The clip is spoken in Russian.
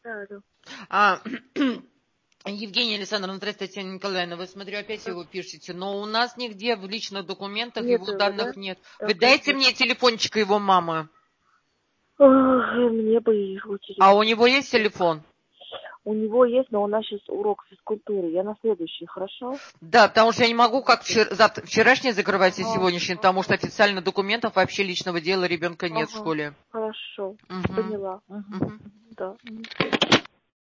Да, да. Евгения Александровна, здравствуйте, Татьяна Николаевна. Вы, смотрю, опять его пишете, но у нас нигде в личных документах Нет его его, данных да? нет. Вы Так, дайте мне телефончик его мамы. Мне бы его телефон. А у него есть телефон? У него есть, но у нас сейчас урок физкультуры. Я на следующий, хорошо? Да, потому что я не могу как вчерашний закрывать и сегодняшний, потому что официально документов вообще личного дела ребенка нет в школе. Хорошо, Угу. поняла. Угу. Да.